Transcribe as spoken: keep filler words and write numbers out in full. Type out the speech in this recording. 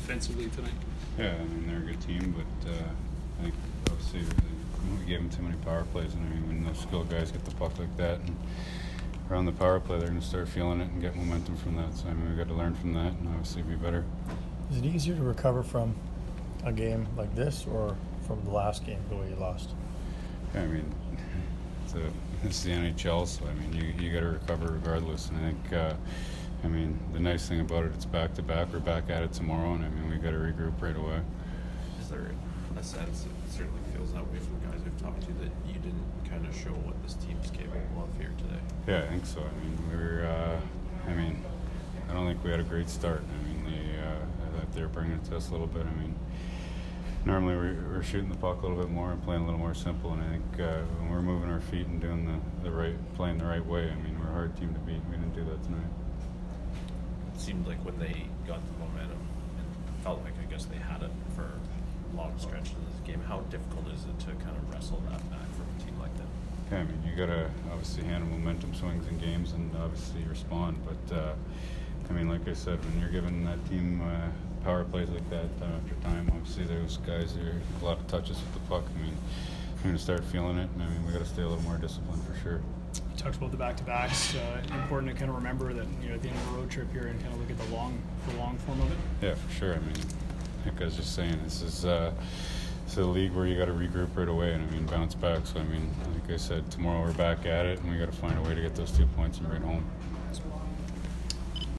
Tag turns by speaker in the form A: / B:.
A: defensively tonight?
B: Yeah, I mean, they're a good team, but uh, I think obviously we gave them too many power plays. And I mean, when those skilled guys get the puck like that and around the power play, they're going to start feeling it and get momentum from that. So I mean, we've got to learn from that and obviously be better.
C: Is it easier to recover from a game like this or from the last game, the way you lost?
B: Yeah, I mean, it's, a, it's the N H L, so I mean, you you got to recover regardless. And I think, uh, I mean, the nice thing about it, it's back to back. We're back at it tomorrow, and I mean, we got to regroup right away.
D: Is there a sense, it certainly feels that way from guys I've talked to, that you didn't kind of show what this team's capable of here today?
B: Yeah, I think so. I mean, we were. Uh, I mean, I don't think we had a great start. I mean, they uh, I thought they were bringing it to us a little bit. I mean. Normally we're, we're shooting the puck a little bit more and playing a little more simple, and I think uh, when we're moving our feet and doing the, the right, playing the right way, I mean, we're a hard team to beat. We didn't do that tonight.
D: It seemed like when they got the momentum, it felt like I guess they had it for long stretches of this game. How difficult is it to kind of wrestle that back from a team like that?
B: Yeah, I mean, you got to obviously handle momentum swings in games and obviously respond, but uh, I mean, like I said, when you're giving that team uh, power plays like that time after time, obviously those guys are a lot of touches with the puck. I mean, we're going to start feeling it, and I mean, we got to stay a little more disciplined for sure.
A: You talked about the back-to-backs. Uh, important to kind of remember that, you know, at the end of a road trip here and kind of look at the long, the long form of it.
B: Yeah, for sure. I mean, like I was just saying, this is uh, it's a league where you got to regroup right away, and I mean, bounce back. So I mean, like I said, tomorrow we're back at it, and we got to find a way to get those two points and bring it home.